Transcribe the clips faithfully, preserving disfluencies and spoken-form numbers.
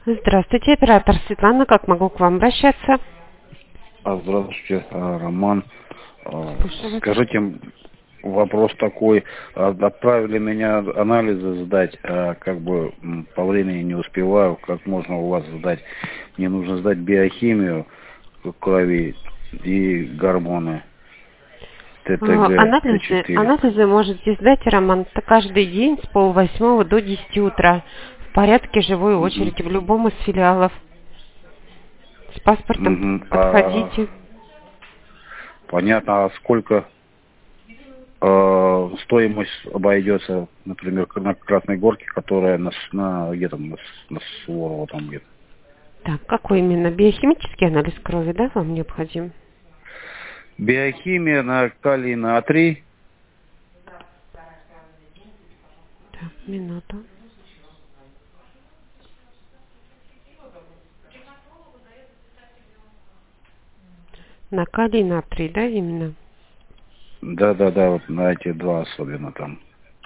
Здравствуйте, оператор Светлана. Как могу к вам обращаться? А, Здравствуйте, а, Роман. А, Слушаю вас. Скажите, вопрос такой. А, Отправили меня анализы сдать, а как бы м, по времени не успеваю. Как можно у вас сдать? Мне нужно сдать биохимию крови и гормоны А, ТТГ, Анализы, Т4. анализы можете сдать, Роман, это каждый день с полвосьмого до десяти утра. В порядке живой Мгм. очереди в любом из филиалов. С паспортом Мгм. А, подходите. понятно, а сколько э, стоимость обойдется, например, на Красной Горке, которая на, с- на где там, на, с- на Суворова там где-то. Так, какой именно? Биохимический анализ крови, да, вам необходим? Биохимия на калий натрий. Так, минуту. На калий натрий, да, именно? Да-да-да, вот на эти два особенно там.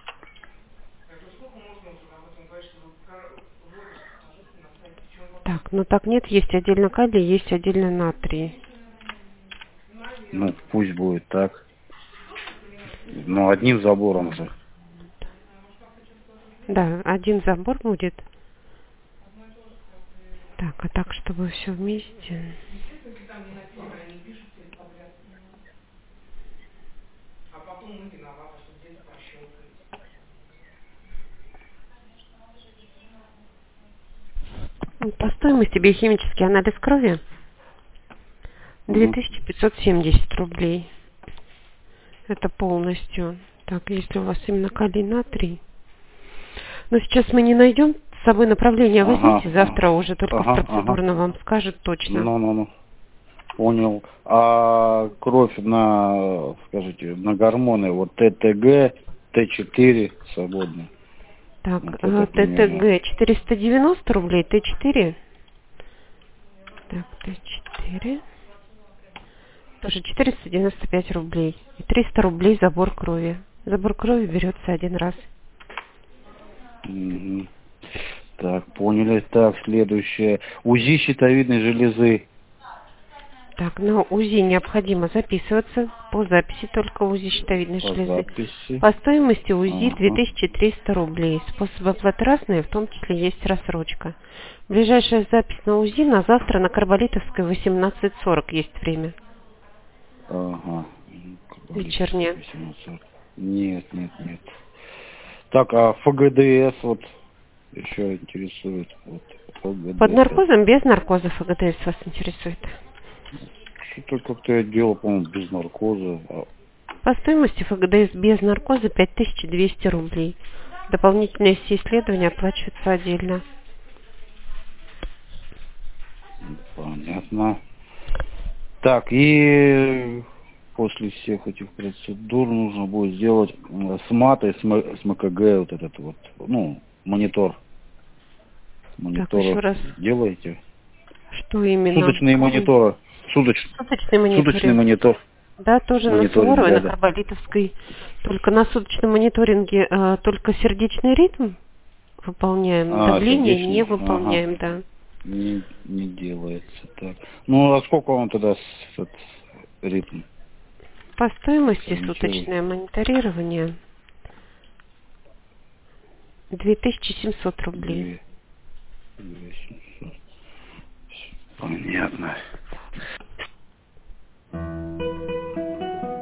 Так, ну так нет, есть отдельно калий, есть отдельно натрий. Ну, пусть будет так. Но одним забором же. Да, один забор будет. Так, а так, чтобы все вместе. Ну, по стоимости биохимический анализ крови две Угу. тысячи пятьсот семьдесят рублей. Это полностью. Так, если у вас именно калий натрий. Но сейчас мы не найдем. С собой направление Ага, возьмите. ага, Завтра уже только в ага, ага. процедурно вам скажут точно. Ну-ну-ну. Понял. А кровь на, скажите, на гормоны, вот ТТГ, Т4 свободно. Так, Вот это э, примерно. ТТГ четыреста девяносто рублей, Т четыре. Так, Т четыре. Тоже четыреста девяносто пять рублей. И триста рублей забор крови. Забор крови берется один раз. Мгм. Так, поняли. Так, следующее. УЗИ щитовидной железы. Так, на УЗИ необходимо записываться. По записи только УЗИ щитовидной По железы. записи. По стоимости УЗИ две Ага. тысячи триста рублей. Способы оплаты разные, в том числе есть рассрочка. Ближайшая запись на УЗИ на завтра на Карболитовской восемнадцать сорок есть время. Ага. Ну, Кабалитовская, Вечерняя. восемнадцать. Нет, нет, нет. Так, а ФГДС вот еще интересует. Вот Под ФГДС. наркозом, без наркоза ФГДС вас интересует? Что-то как-то я делал, по-моему, без наркоза. А, По стоимости ФГДС без наркоза пять тысяч двести рублей. Дополнительные все исследования оплачиваются отдельно. понятно. Так, и после всех этих процедур нужно будет сделать м, с матой, с, М- с МКГ вот этот вот, ну, монитор. Так, еще Мониторы раз, делаете? что именно? Суточные мониторы. Суточ, Суточный суточный мониторинг. монитор. Да, тоже на Мониторинг, Суворовой, на да, да. Карболитовской. Только на суточном мониторинге э, только сердечный ритм выполняем. А, Давление не сердечный. Ага. выполняем, да. Не, не делается так. Ну, а сколько он тогда с, этот ритм По стоимости сориентирует? суточное мониторирование две тысячи семьсот рублей. Две, две семьсот. Понятно.